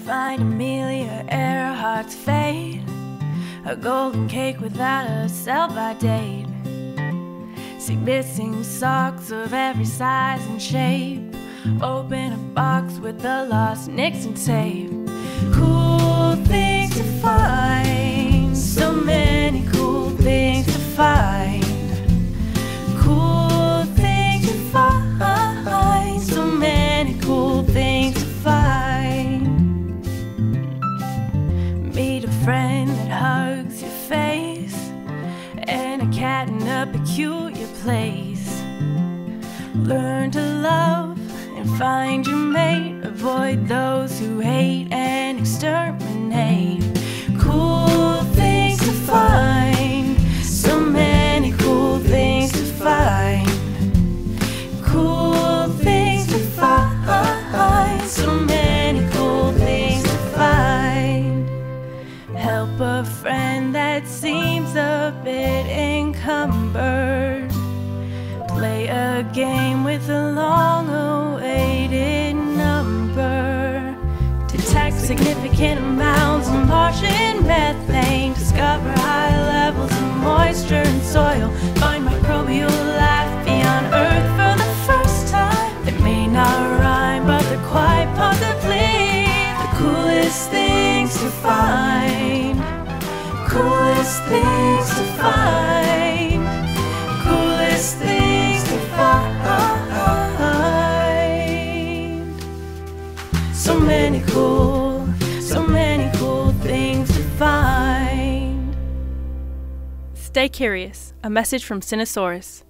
find Amelia Earhart's fate, a golden cake without a sell-by date. See missing socks of every size and shape, open a box with the lost Nixon tape. Cool things to find, so many cool things to find. Cool things to find, so many cool things to find. Meet a friend that hugs your face, and a cat in a peculiar place. Learn to love and find your mate, avoid those who hate and exterminate. Cool things to find, so many cool things to find. Cool things to find, so many cool things to find. Help a friend that seems a bit encumbered. Play a game with a long-awaited number. Detect significant amounts of Martian methane. Discover high levels of moisture in soil. Find microbial life beyond Earth for the first time. They may not rhyme, but they're quite possibly the coolest things to find. Coolest things to find. Coolest things to find. So many cool things to find. Stay curious, a message from Cinesaurus.